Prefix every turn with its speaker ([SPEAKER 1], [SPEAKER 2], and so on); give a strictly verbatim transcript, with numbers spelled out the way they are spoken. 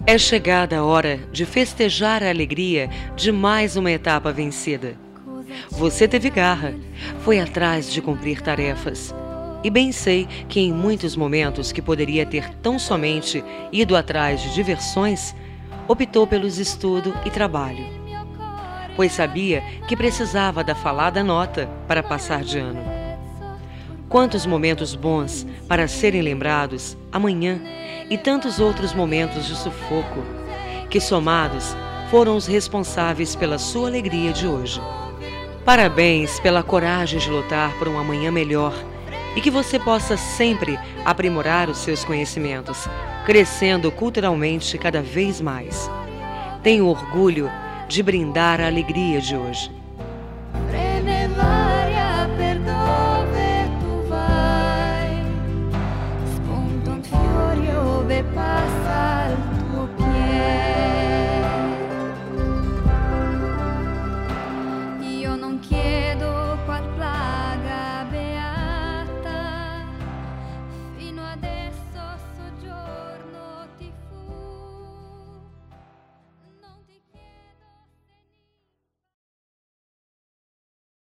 [SPEAKER 1] É chegada a hora de festejar a alegria de mais uma etapa vencida. Você teve garra, foi atrás de cumprir tarefas. E bem sei que em muitos momentos que poderia ter tão somente ido atrás de diversões, optou pelos estudo e trabalho, pois sabia que precisava da falada nota para passar de ano. Quantos momentos bons para serem lembrados amanhã e tantos outros momentos de sufoco, que somados foram os responsáveis pela sua alegria de hoje. Parabéns pela coragem de lutar por um amanhã melhor e que você possa sempre aprimorar os seus conhecimentos, crescendo culturalmente cada vez mais. Tenho orgulho de brindar a alegria de hoje.
[SPEAKER 2] Passa